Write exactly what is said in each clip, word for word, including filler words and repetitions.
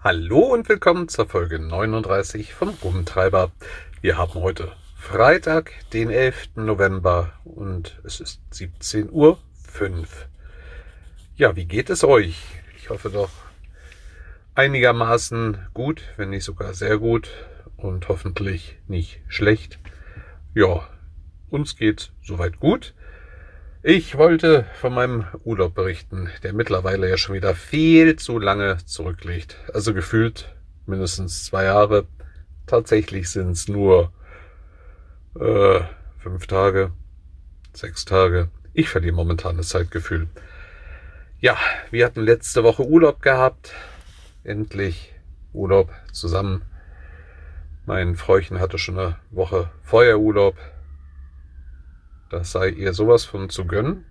Hallo und willkommen zur Folge neununddreißig vom Rumtreiber. Wir haben heute Freitag, den elften November und es ist siebzehn Uhr fünf. Ja, wie geht es euch? Ich hoffe doch einigermaßen gut, wenn nicht sogar sehr gut und hoffentlich nicht schlecht. Ja, uns geht soweit gut. Ich wollte von meinem Urlaub berichten, der mittlerweile ja schon wieder viel zu lange zurückliegt. Also gefühlt mindestens zwei Jahre. Tatsächlich sind es nur äh, fünf Tage, sechs Tage. Ich verliere momentan das Zeitgefühl. Ja, wir hatten letzte Woche Urlaub gehabt. Endlich Urlaub zusammen. Mein Fräuchen hatte schon eine Woche vorher Urlaub. Das sei ihr sowas von zu gönnen.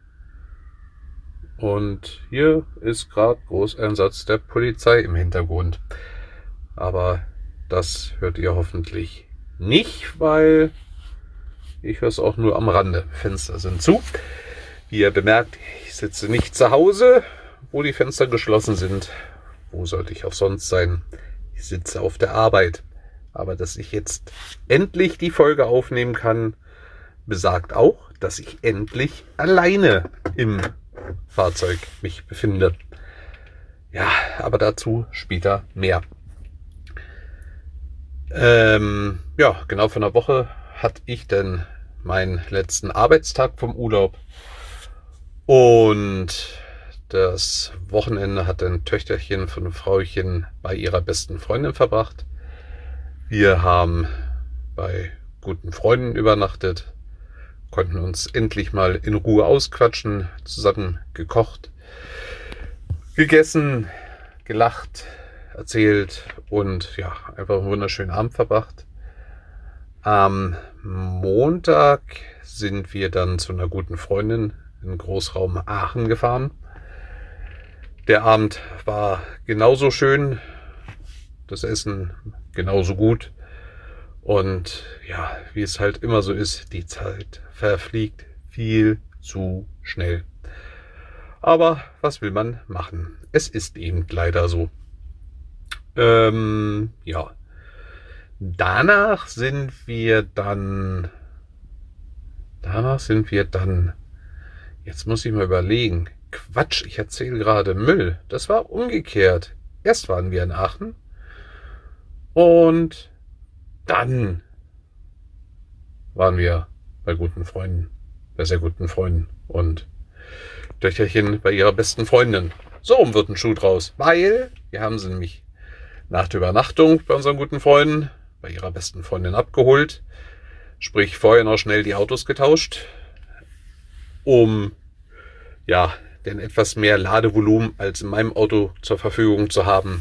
Und hier ist gerade Großeinsatz der Polizei im Hintergrund. Aber das hört ihr hoffentlich nicht, weil ich höre es auch nur am Rande. Fenster sind zu. Wie ihr bemerkt, ich sitze nicht zu Hause, wo die Fenster geschlossen sind. Wo sollte ich auch sonst sein? Ich sitze auf der Arbeit. Aber dass ich jetzt endlich die Folge aufnehmen kann, besagt auch, dass ich endlich alleine im Fahrzeug mich befinde. Ja, aber dazu später mehr. Ähm, ja, genau vor einer Woche hatte ich dann meinen letzten Arbeitstag vom Urlaub und das Wochenende hat ein Töchterchen von einem Frauchen bei ihrer besten Freundin verbracht. Wir haben bei guten Freunden übernachtet, konnten uns endlich mal in Ruhe ausquatschen, zusammen gekocht, gegessen, gelacht, erzählt und ja, einfach einen wunderschönen Abend verbracht. Am Montag sind wir dann zu einer guten Freundin in Großraum Aachen gefahren. Der Abend war genauso schön, das Essen genauso gut. Und ja, wie es halt immer so ist, die Zeit verfliegt viel zu schnell. Aber was will man machen? Es ist eben leider so. Ähm, ja. Danach sind wir dann, danach sind wir dann, jetzt muss ich mal überlegen, Quatsch, ich erzähle gerade Müll. Das war umgekehrt. Erst waren wir in Aachen und dann waren wir bei guten Freunden, bei sehr guten Freunden und Töchterchen bei ihrer besten Freundin. So rum wird ein Schuh draus, weil wir haben sie nämlich nach der Übernachtung bei unseren guten Freunden, bei ihrer besten Freundin abgeholt, sprich vorher noch schnell die Autos getauscht, um ja, denn etwas mehr Ladevolumen als in meinem Auto zur Verfügung zu haben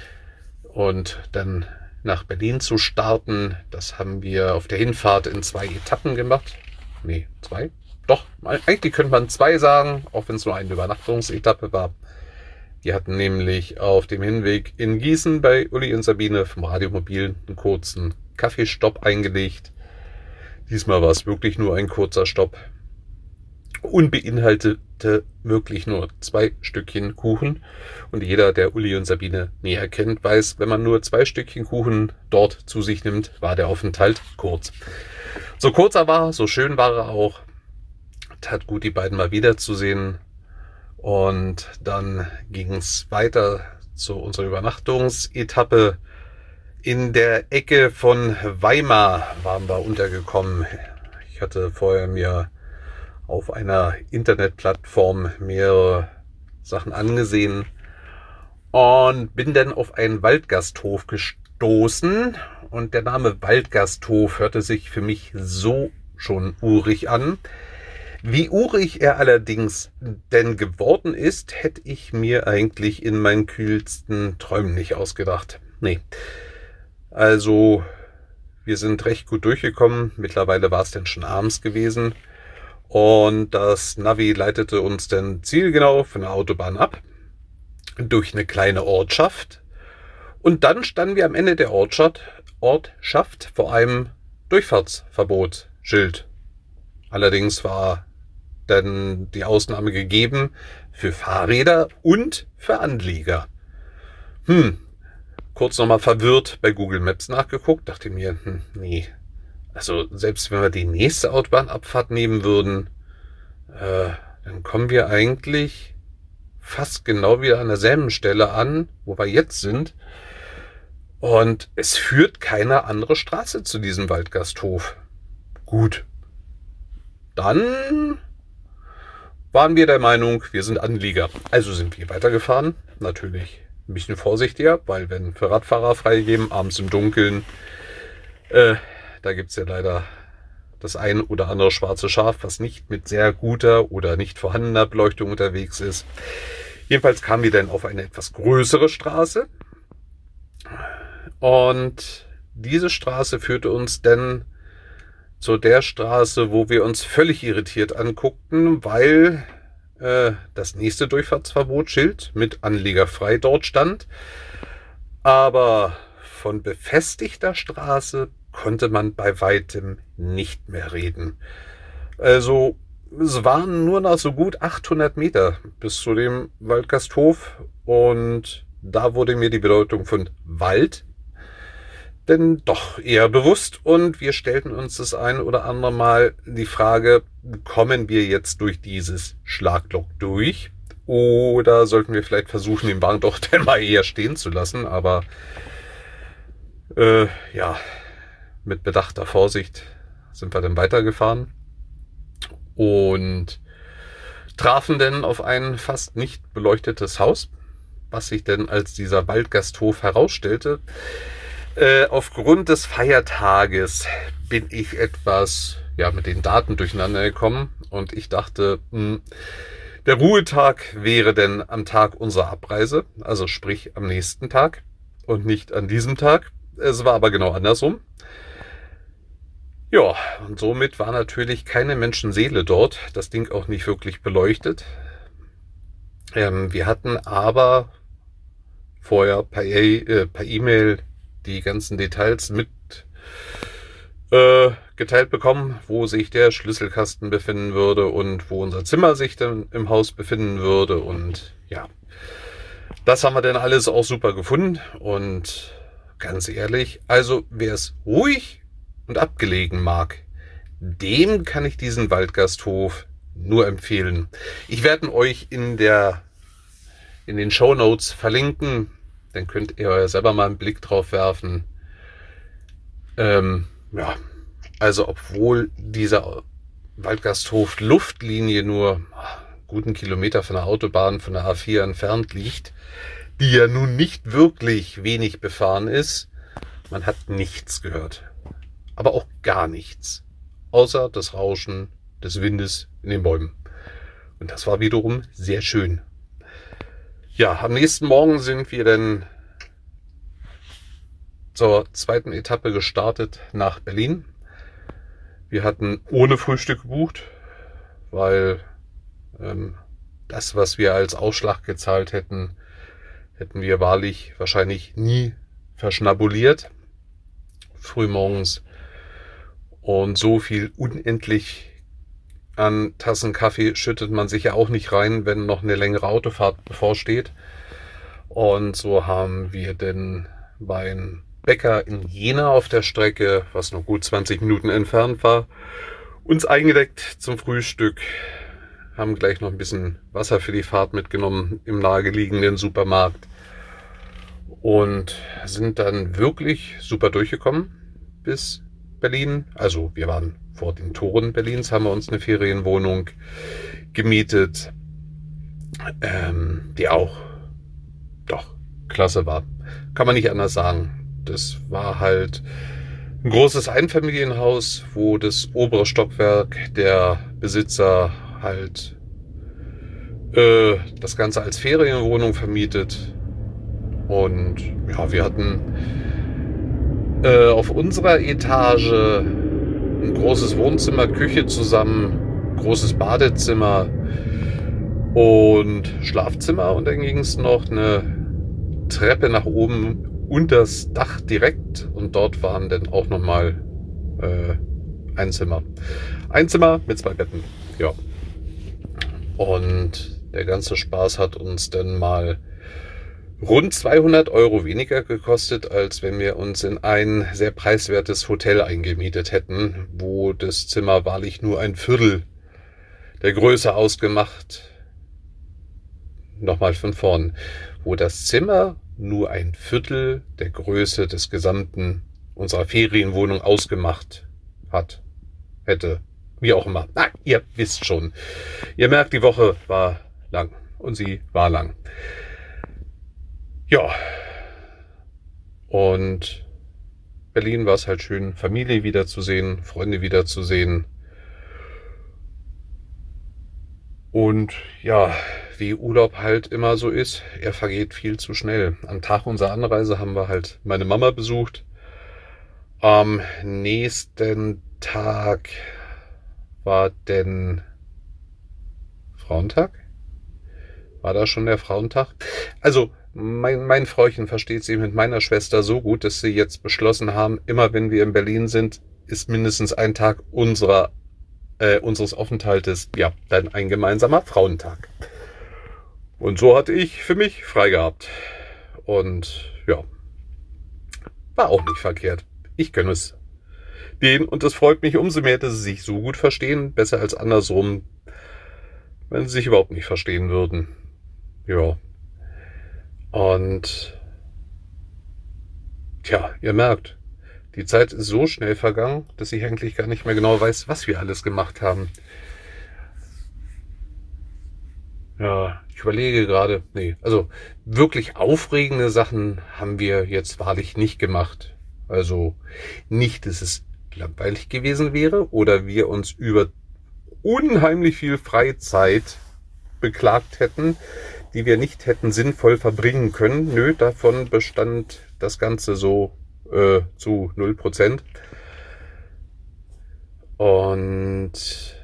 und dann nach Berlin zu starten. Das haben wir auf der Hinfahrt in zwei Etappen gemacht. Nee, zwei? Doch, eigentlich könnte man zwei sagen, auch wenn es nur eine Übernachtungsetappe war. Wir hatten nämlich auf dem Hinweg in Gießen bei Uli und Sabine vom Radiomobil einen kurzen Kaffeestopp eingelegt. Diesmal war es wirklich nur ein kurzer Stopp und beinhaltete wirklich nur zwei Stückchen Kuchen. Und jeder, der Uli und Sabine näher kennt, weiß, wenn man nur zwei Stückchen Kuchen dort zu sich nimmt, war der Aufenthalt kurz. So kurz er war, so schön war er auch. Tat gut, die beiden mal wiederzusehen. Und dann ging es weiter zu unserer Übernachtungsetappe. In der Ecke von Weimar waren wir untergekommen. Ich hatte vorher mir auf einer Internetplattform mehrere Sachen angesehen und bin dann auf einen Waldgasthof gestoßen. Und der Name Waldgasthof hörte sich für mich so schon urig an. Wie urig er allerdings denn geworden ist, hätte ich mir eigentlich in meinen kühlsten Träumen nicht ausgedacht. Nee. Also, wir sind recht gut durchgekommen. Mittlerweile war es dann schon abends gewesen. Und das Navi leitete uns dann zielgenau von der Autobahn ab, durch eine kleine Ortschaft. Und dann standen wir am Ende der Ortschaft, Ortschaft vor einem Durchfahrtsverbotsschild. Allerdings war dann die Ausnahme gegeben für Fahrräder und für Anlieger. Hm, kurz nochmal verwirrt bei Google Maps nachgeguckt, dachte mir, hm, nee, also selbst wenn wir die nächste Autobahnabfahrt nehmen würden, äh, dann kommen wir eigentlich fast genau wieder an derselben Stelle an, wo wir jetzt sind. Und es führt keine andere Straße zu diesem Waldgasthof. Gut. Dann waren wir der Meinung, wir sind Anlieger. Also sind wir weitergefahren. Natürlich ein bisschen vorsichtiger, weil wenn für Radfahrer freigeben, abends im Dunkeln, äh, da gibt's ja leider das ein oder andere schwarze Schaf, was nicht mit sehr guter oder nicht vorhandener Beleuchtung unterwegs ist. Jedenfalls kamen wir dann auf eine etwas größere Straße. Und diese Straße führte uns dann zu der Straße, wo wir uns völlig irritiert anguckten, weil äh, das nächste Durchfahrtsverbotsschild mit Anliegerfrei dort stand. Aber von befestigter Straße konnte man bei weitem nicht mehr reden. Also es waren nur noch so gut achthundert Meter bis zu dem Waldgasthof und da wurde mir die Bedeutung von Wald denn doch eher bewusst und wir stellten uns das ein oder andere Mal die Frage, kommen wir jetzt durch dieses Schlagloch durch oder sollten wir vielleicht versuchen, den Wagen doch dann mal eher stehen zu lassen, aber äh, ja, mit bedachter Vorsicht sind wir dann weitergefahren und trafen dann auf ein fast nicht beleuchtetes Haus, was sich denn als dieser Waldgasthof herausstellte. Äh, aufgrund des Feiertages bin ich etwas ja mit den Daten durcheinander gekommen und ich dachte, mh, der Ruhetag wäre denn am Tag unserer Abreise, also sprich am nächsten Tag und nicht an diesem Tag. Es war aber genau andersrum. Ja, und somit war natürlich keine Menschenseele dort, das Ding auch nicht wirklich beleuchtet. Ähm, wir hatten aber vorher per E- äh, per E-Mail die ganzen Details mit äh, geteilt bekommen, wo sich der Schlüsselkasten befinden würde und wo unser Zimmer sich dann im Haus befinden würde. Und ja, das haben wir dann alles auch super gefunden. Und ganz ehrlich, also wer es ruhig und abgelegen mag, dem kann ich diesen Waldgasthof nur empfehlen. Ich werde euch in der in den Shownotes verlinken. Dann könnt ihr selber mal einen Blick drauf werfen. Ähm, ja, also obwohl dieser Waldgasthof Luftlinie nur einen guten Kilometer von der Autobahn, von der A vier entfernt liegt, die ja nun nicht wirklich wenig befahren ist, man hat nichts gehört. Aber auch gar nichts. Außer das Rauschen des Windes in den Bäumen. Und das war wiederum sehr schön. Ja, am nächsten Morgen sind wir dann zur zweiten Etappe gestartet nach Berlin. Wir hatten ohne Frühstück gebucht, weil ähm, das, was wir als Ausschlag gezahlt hätten, hätten wir wahrlich wahrscheinlich nie verschnabuliert. Frühmorgens und so viel unendlich an Tassen Kaffee schüttet man sich ja auch nicht rein, wenn noch eine längere Autofahrt bevorsteht. Und so haben wir denn beim Bäcker in Jena auf der Strecke, was noch gut zwanzig Minuten entfernt war, uns eingedeckt zum Frühstück, haben gleich noch ein bisschen Wasser für die Fahrt mitgenommen im nahegelegenen Supermarkt und sind dann wirklich super durchgekommen bis Berlin. Also wir waren vor den Toren Berlins, haben wir uns eine Ferienwohnung gemietet, ähm, die auch doch klasse war. Kann man nicht anders sagen. Das war halt ein großes Einfamilienhaus, wo das obere Stockwerk der Besitzer halt äh, das Ganze als Ferienwohnung vermietet. Und ja, wir hatten äh, auf unserer Etage ein großes Wohnzimmer, Küche zusammen, großes Badezimmer und Schlafzimmer. Und dann ging es noch eine Treppe nach oben unter das Dach direkt. Und dort waren dann auch nochmal äh, ein Zimmer. Ein Zimmer mit zwei Betten. Ja. Und der ganze Spaß hat uns dann mal rund zweihundert Euro weniger gekostet, als wenn wir uns in ein sehr preiswertes Hotel eingemietet hätten, wo das Zimmer wahrlich nur ein Viertel der Größe ausgemacht. Nochmal von vorn. Wo das Zimmer nur ein Viertel der Größe des gesamten unserer Ferienwohnung ausgemacht hat, hätte, wie auch immer. Na, ihr wisst schon. Ihr merkt, die Woche war lang und sie war lang. Ja, und Berlin war es halt schön, Familie wiederzusehen, Freunde wiederzusehen. Und ja, wie Urlaub halt immer so ist, er vergeht viel zu schnell. Am Tag unserer Anreise haben wir halt meine Mama besucht. Am nächsten Tag war denn Frauentag? War da schon der Frauentag? Also, Mein, mein Frauchen versteht sich mit meiner Schwester so gut, dass sie jetzt beschlossen haben, immer wenn wir in Berlin sind, ist mindestens ein Tag unserer, äh, unseres Aufenthaltes, ja, dann ein gemeinsamer Frauentag. Und so hatte ich für mich frei gehabt. Und ja, war auch nicht verkehrt. Ich gönne es denen und es freut mich umso mehr, dass sie sich so gut verstehen. Besser als andersrum, wenn sie sich überhaupt nicht verstehen würden. Ja. Und tja, ihr merkt, die Zeit ist so schnell vergangen, dass ich eigentlich gar nicht mehr genau weiß, was wir alles gemacht haben. Ja, ich überlege gerade, nee, also wirklich aufregende Sachen haben wir jetzt wahrlich nicht gemacht. Also nicht, dass es langweilig gewesen wäre oder wir uns über unheimlich viel Freizeit beklagt hätten, die wir nicht hätten sinnvoll verbringen können. Nö, davon bestand das Ganze so äh, zu null Prozent. Und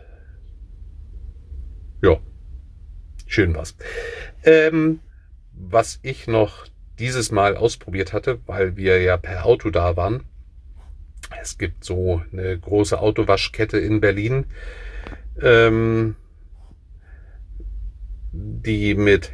ja, schön war's. Ähm, was ich noch dieses Mal ausprobiert hatte, weil wir ja per Auto da waren. Es gibt so eine große Autowaschkette in Berlin, ähm, die mit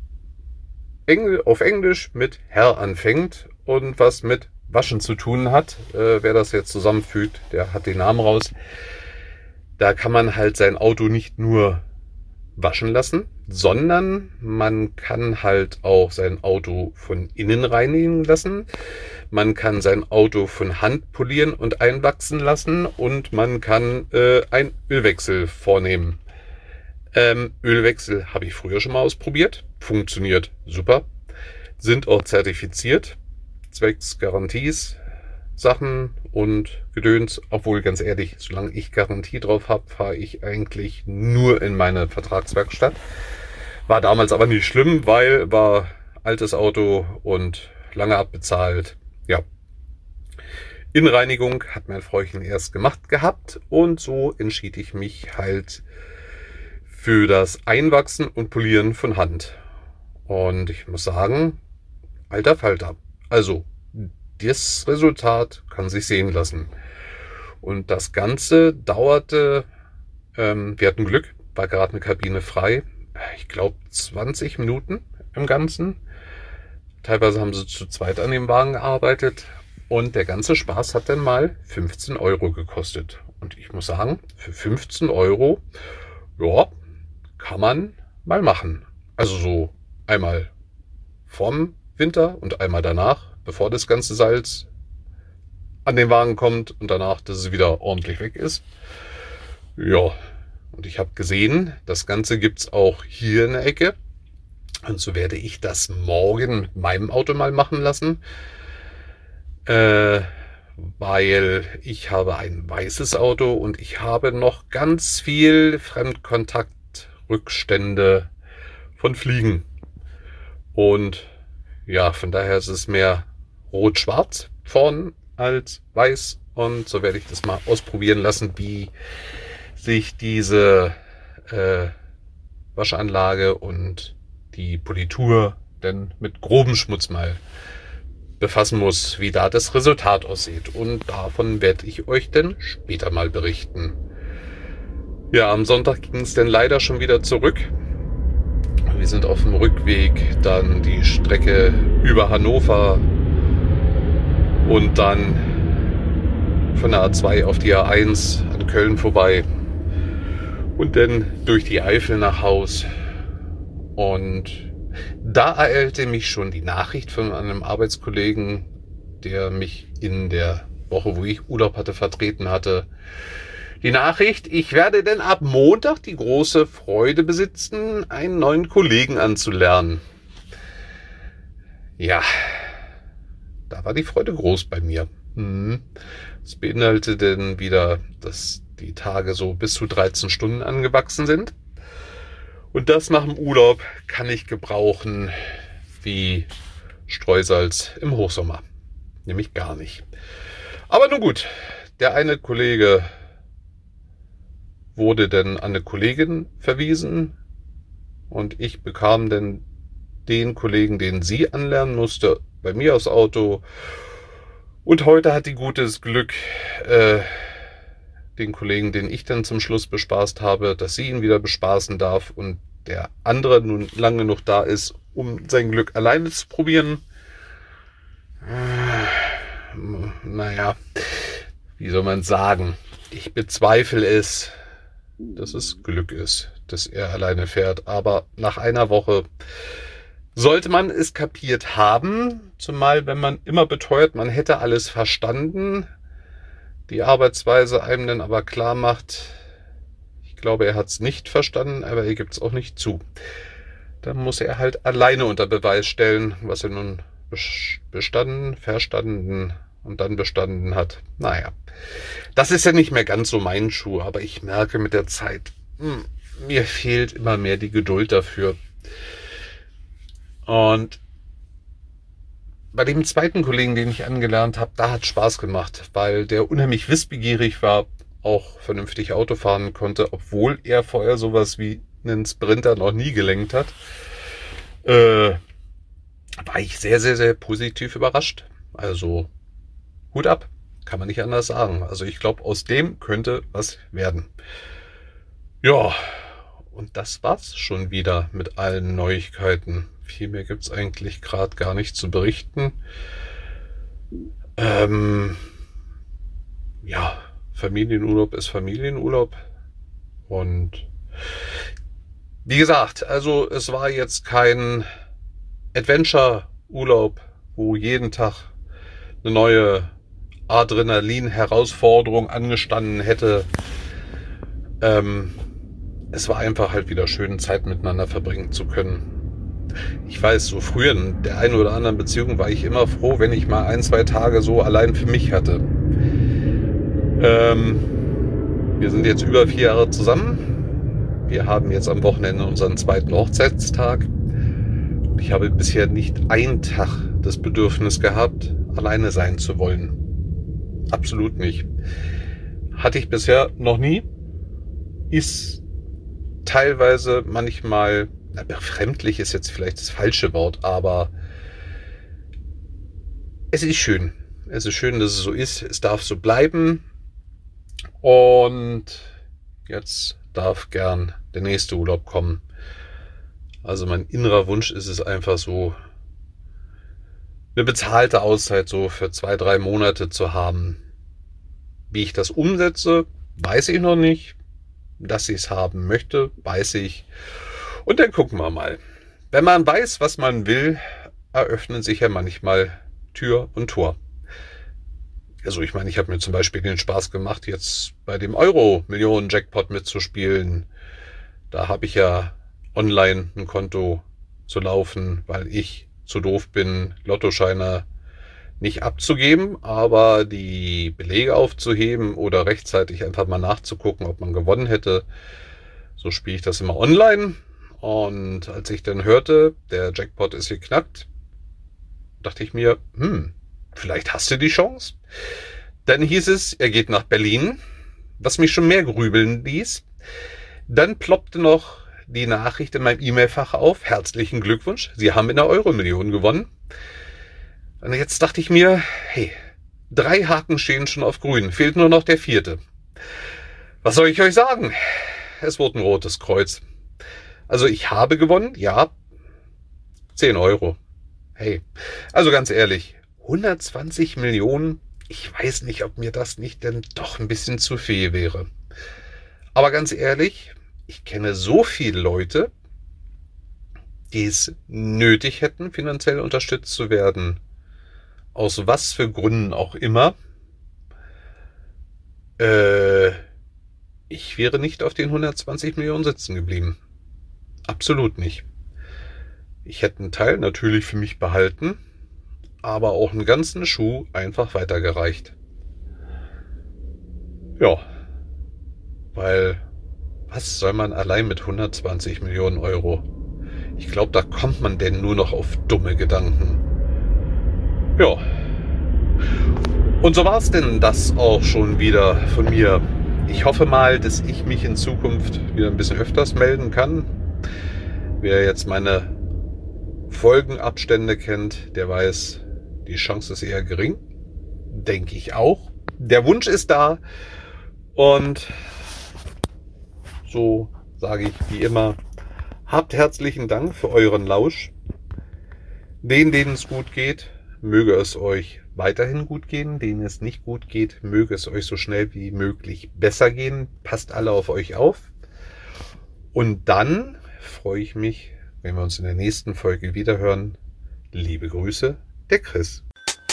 Engl- auf Englisch mit Herr anfängt und was mit Waschen zu tun hat. Äh, wer das jetzt zusammenfügt, der hat den Namen raus. Da kann man halt sein Auto nicht nur waschen lassen, sondern man kann halt auch sein Auto von innen reinigen lassen. Man kann sein Auto von Hand polieren und einwachsen lassen und man kann äh, einen Ölwechsel vornehmen. Ähm, Ölwechsel habe ich früher schon mal ausprobiert. Funktioniert super. Sind auch zertifiziert. Zwecks Garanties, Sachen und Gedöns. Obwohl, ganz ehrlich, solange ich Garantie drauf habe, fahre ich eigentlich nur in meine Vertragswerkstatt. War damals aber nicht schlimm, weil war altes Auto und lange abbezahlt. Ja. Innenreinigung hat mein Frauchen erst gemacht gehabt und so entschied ich mich halt für das Einwachsen und Polieren von Hand. Und ich muss sagen, alter Falter. Also, das Resultat kann sich sehen lassen. Und das Ganze dauerte, ähm, wir hatten Glück, war gerade eine Kabine frei. Ich glaube zwanzig Minuten im Ganzen. Teilweise haben sie zu zweit an dem Wagen gearbeitet. Und der ganze Spaß hat dann mal fünfzehn Euro gekostet. Und ich muss sagen, für fünfzehn Euro, ja, kann man mal machen. Also so einmal vorm Winter und einmal danach, bevor das ganze Salz an den Wagen kommt und danach, dass es wieder ordentlich weg ist. Ja, und ich habe gesehen, das Ganze gibt's auch hier in der Ecke. Und so werde ich das morgen mit meinem Auto mal machen lassen. Äh, weil ich habe ein weißes Auto und ich habe noch ganz viel Fremdkontaktrückstände von Fliegen. Und ja, von daher ist es mehr rot-schwarz vorn als weiß. Und so werde ich das mal ausprobieren lassen, wie sich diese äh, Waschanlage und die Politur denn mit grobem Schmutz mal befassen muss, wie da das Resultat aussieht. Und davon werde ich euch dann später mal berichten. Ja, am Sonntag ging es dann leider schon wieder zurück, wir sind auf dem Rückweg, dann die Strecke über Hannover und dann von der A zwei auf die A eins an Köln vorbei und dann durch die Eifel nach Haus. Und da ereilte mich schon die Nachricht von einem Arbeitskollegen, der mich in der Woche, wo ich Urlaub hatte, vertreten hatte. Die Nachricht, ich werde denn ab Montag die große Freude besitzen, einen neuen Kollegen anzulernen. Ja, da war die Freude groß bei mir. Das beinhaltete denn wieder, dass die Tage so bis zu dreizehn Stunden angewachsen sind. Und das nach dem Urlaub kann ich gebrauchen wie Streusalz im Hochsommer. Nämlich gar nicht. Aber nun gut, der eine Kollege wurde dann an eine Kollegin verwiesen und ich bekam dann den Kollegen, den sie anlernen musste, bei mir aufs Auto. Und heute hat die gutes Glück, äh, den Kollegen, den ich dann zum Schluss bespaßt habe, dass sie ihn wieder bespaßen darf und der andere nun lange genug da ist, um sein Glück alleine zu probieren. Äh, naja, wie soll man sagen? Ich bezweifle es, dass es Glück ist, dass er alleine fährt. Aber nach einer Woche sollte man es kapiert haben, zumal wenn man immer beteuert, man hätte alles verstanden, die Arbeitsweise einem dann aber klar macht, ich glaube, er hat es nicht verstanden, aber er gibt es auch nicht zu. Dann muss er halt alleine unter Beweis stellen, was er nun bestanden, verstanden und dann bestanden hat. Naja, das ist ja nicht mehr ganz so mein Schuh, aber ich merke mit der Zeit, mh, mir fehlt immer mehr die Geduld dafür. Und bei dem zweiten Kollegen, den ich angelernt habe, da hat es Spaß gemacht, weil der unheimlich wissbegierig war, auch vernünftig Auto fahren konnte, obwohl er vorher sowas wie einen Sprinter noch nie gelenkt hat. Äh, war ich sehr, sehr, sehr positiv überrascht. Also Hut ab, kann man nicht anders sagen. Also ich glaube, aus dem könnte was werden. Ja, und das war's schon wieder mit allen Neuigkeiten. Viel mehr gibt's eigentlich gerade gar nicht zu berichten. Ähm, ja, Familienurlaub ist Familienurlaub. Und wie gesagt, also es war jetzt kein Adventure-Urlaub, wo jeden Tag eine neue Adrenalin-Herausforderung angestanden hätte. Ähm, es war einfach halt wieder schön, Zeit miteinander verbringen zu können. Ich weiß, so früher in der einen oder anderen Beziehung war ich immer froh, wenn ich mal ein, zwei Tage so allein für mich hatte. Ähm, wir sind jetzt über vier Jahre zusammen. Wir haben jetzt am Wochenende unseren zweiten Hochzeitstag. Ich habe bisher nicht einen Tag das Bedürfnis gehabt, alleine sein zu wollen. Absolut nicht. Hatte ich bisher noch nie. Ist teilweise manchmal, na, befremdlich ist jetzt vielleicht das falsche Wort, aber es ist schön. Es ist schön, dass es so ist. Es darf so bleiben. Und jetzt darf gern der nächste Urlaub kommen. Also mein innerer Wunsch ist es einfach so, eine bezahlte Auszeit so für zwei, drei Monate zu haben. Wie ich das umsetze, weiß ich noch nicht. Dass ich es haben möchte, weiß ich. Und dann gucken wir mal. Wenn man weiß, was man will, eröffnen sich ja manchmal Tür und Tor. Also ich meine, ich habe mir zum Beispiel den Spaß gemacht, jetzt bei dem Euro-Millionen-Jackpot mitzuspielen. Da habe ich ja online ein Konto zu laufen, weil ich zu doof bin, Lottoscheine nicht abzugeben, aber die Belege aufzuheben oder rechtzeitig einfach mal nachzugucken, ob man gewonnen hätte. So spiele ich das immer online. Und als ich dann hörte, der Jackpot ist geknackt, dachte ich mir, hm, vielleicht hast du die Chance. Dann hieß es, er geht nach Berlin, was mich schon mehr grübeln ließ. Dann ploppte noch die Nachricht in meinem E-Mail-Fach auf. Herzlichen Glückwunsch, Sie haben in der Euro-Million gewonnen. Und jetzt dachte ich mir, hey, drei Haken stehen schon auf grün, fehlt nur noch der vierte. Was soll ich euch sagen? Es wurde ein rotes Kreuz. Also ich habe gewonnen, ja, zehn Euro. Hey, also ganz ehrlich, hundertzwanzig Millionen, ich weiß nicht, ob mir das nicht denn doch ein bisschen zu viel wäre. Aber ganz ehrlich, ich kenne so viele Leute, die es nötig hätten, finanziell unterstützt zu werden. Aus was für Gründen auch immer. Äh, ich wäre nicht auf den hundertzwanzig Millionen sitzen geblieben. Absolut nicht. Ich hätte einen Teil natürlich für mich behalten, aber auch einen ganzen Schuh einfach weitergereicht. Ja, weil was soll man allein mit hundertzwanzig Millionen Euro? Ich glaube, da kommt man denn nur noch auf dumme Gedanken. Ja. Und so war es denn das auch schon wieder von mir. Ich hoffe mal, dass ich mich in Zukunft wieder ein bisschen öfters melden kann. Wer jetzt meine Folgenabstände kennt, der weiß, die Chance ist eher gering. Denke ich auch. Der Wunsch ist da. Und so sage ich wie immer, habt herzlichen Dank für euren Lausch. Denen, denen es gut geht, möge es euch weiterhin gut gehen. Denen es nicht gut geht, möge es euch so schnell wie möglich besser gehen. Passt alle auf euch auf. Und dann freue ich mich, wenn wir uns in der nächsten Folge wiederhören. Liebe Grüße, der Chris.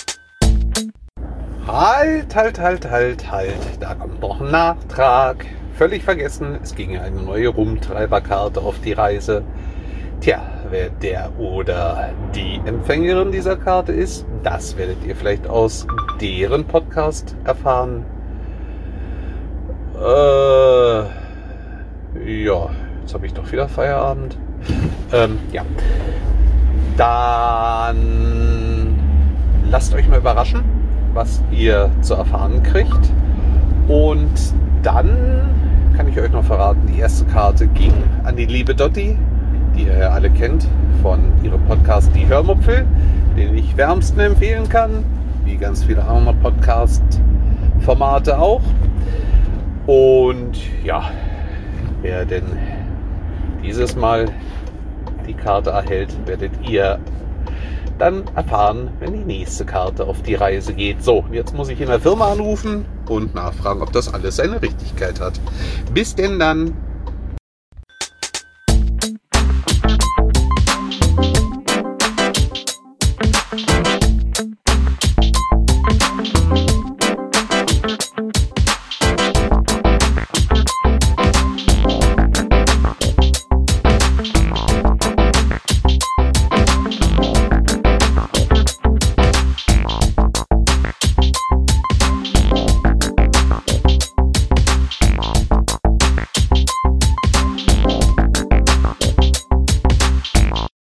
Halt, halt, halt, halt, halt. Da kommt noch ein Nachtrag. Völlig vergessen, es ging eine neue Rumtreiberkarte auf die Reise. Tja, wer der oder die Empfängerin dieser Karte ist, das werdet ihr vielleicht aus deren Podcast erfahren. Äh, ja, jetzt habe ich doch wieder Feierabend. Ähm, ja. Dann lasst euch mal überraschen, was ihr zu erfahren kriegt. Und dann kann ich euch noch verraten, die erste Karte ging an die liebe Dotti, die ihr ja alle kennt von ihrem Podcast Die Hörmupfel, den ich wärmsten empfehlen kann, wie ganz viele andere Podcast-Formate auch. Und ja, wer denn dieses Mal die Karte erhält, werdet ihr dann erfahren, wenn die nächste Karte auf die Reise geht. So, jetzt muss ich in der Firma anrufen und nachfragen, ob das alles seine Richtigkeit hat. Bis denn dann.